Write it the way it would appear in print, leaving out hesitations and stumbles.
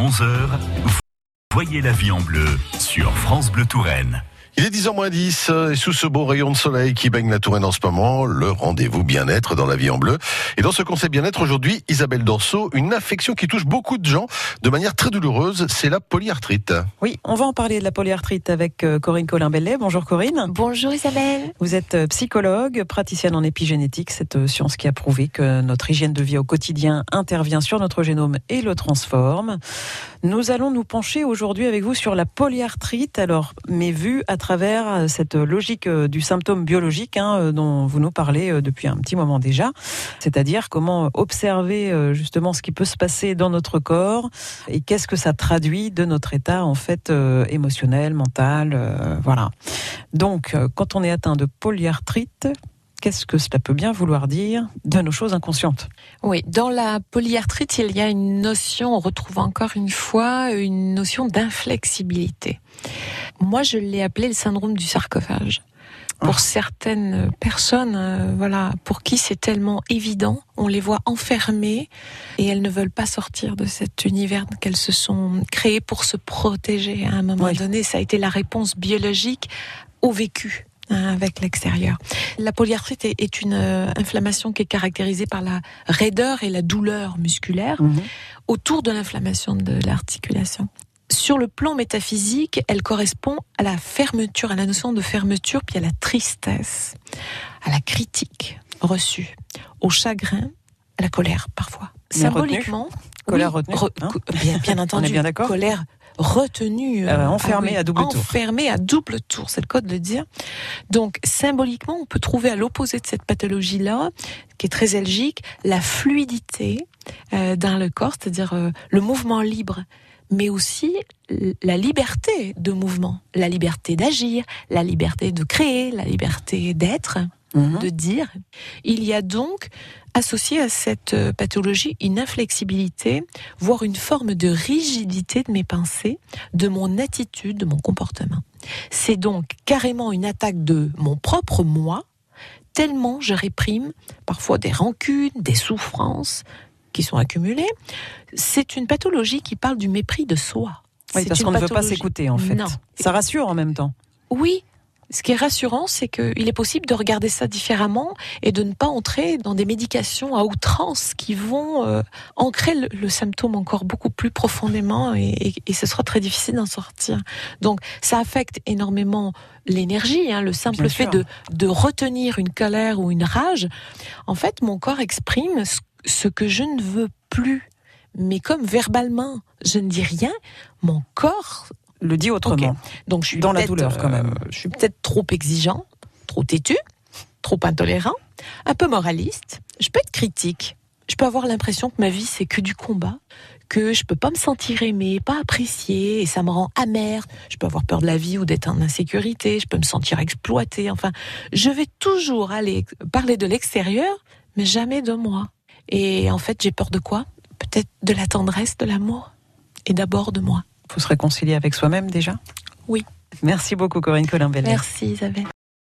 11h, voyez la vie en bleu sur France Bleu Touraine. Il est 10h moins 10 et sous ce beau rayon de soleil qui baigne la Touraine en ce moment, le rendez-vous bien-être dans la vie en bleu. Et dans ce conseil bien-être aujourd'hui, Isabelle Dorso, une affection qui touche beaucoup de gens de manière très douloureuse, c'est la polyarthrite. Oui, on va en parler de la polyarthrite avec Corinne Colin-Bellet. Bonjour Corinne. Bonjour Isabelle. Vous êtes psychologue, praticienne en épigénétique, cette science qui a prouvé que notre hygiène de vie au quotidien intervient sur notre génome et le transforme. Nous allons nous pencher aujourd'hui avec vous sur la polyarthrite, mais vue à travers cette logique du symptôme biologique dont vous nous parlez depuis un petit moment déjà, c'est-à-dire comment observer justement ce qui peut se passer dans notre corps et qu'est-ce que ça traduit de notre état en fait émotionnel, mental, voilà. Donc quand on est atteint de polyarthrite, qu'est-ce que cela peut bien vouloir dire de nos choses inconscientes ? Oui, dans la polyarthrite, il y a une notion, on retrouve encore une fois, une notion d'inflexibilité. Moi, je l'ai appelé le syndrome du sarcophage. Pour certaines personnes, pour qui c'est tellement évident, on les voit enfermées et elles ne veulent pas sortir de cet univers qu'elles se sont créées pour se protéger. À un moment donné, ça a été la réponse biologique au vécu avec l'extérieur. La polyarthrite est une inflammation qui est caractérisée par la raideur et la douleur musculaire autour de l'inflammation de l'articulation. Sur le plan métaphysique, elle correspond à la fermeture, à la notion de fermeture, puis à la tristesse, à la critique reçue, au chagrin, à la colère parfois. Symboliquement, colère retenue, bien entendu, on est bien d'accord. Colère retenue, enfermée à double tour. Enfermée à double tour, c'est le cas de le dire. Donc, symboliquement, on peut trouver à l'opposé de cette pathologie-là, qui est très algique, la fluidité dans le corps, c'est-à-dire le mouvement libre, mais aussi la liberté de mouvement, la liberté d'agir, la liberté de créer, la liberté d'être, de dire. Il y a donc associé à cette pathologie une inflexibilité, voire une forme de rigidité de mes pensées, de mon attitude, de mon comportement. C'est donc carrément une attaque de mon propre moi, tellement je réprime parfois des rancunes, des souffrances qui sont accumulées. C'est une pathologie qui parle du mépris de soi. Oui, parce qu'on ne veut pas s'écouter en fait. Non. Ça rassure en même temps. Oui. Ce qui est rassurant, c'est qu'il est possible de regarder ça différemment et de ne pas entrer dans des médications à outrance qui vont ancrer le symptôme encore beaucoup plus profondément et ce sera très difficile d'en sortir. Donc ça affecte énormément l'énergie, le simple fait de retenir une colère ou une rage. En fait, mon corps exprime ce que je ne veux plus. Mais comme verbalement, je ne dis rien, mon corps le dit autrement. Okay. Donc je suis dans la douleur quand même. Je suis peut-être trop exigeant, trop têtu, trop intolérant, un peu moraliste. Je peux être critique. Je peux avoir l'impression que ma vie c'est que du combat, que je peux pas me sentir aimée, pas appréciée, et ça me rend amère. Je peux avoir peur de la vie ou d'être en insécurité. Je peux me sentir exploitée. Enfin, je vais toujours aller parler de l'extérieur, mais jamais de moi. Et en fait, j'ai peur de quoi ? Peut-être de la tendresse, de l'amour, et d'abord de moi. Il faut se réconcilier avec soi-même déjà ? Oui. Merci beaucoup Corinne Colin-Bellet. Merci Isabelle.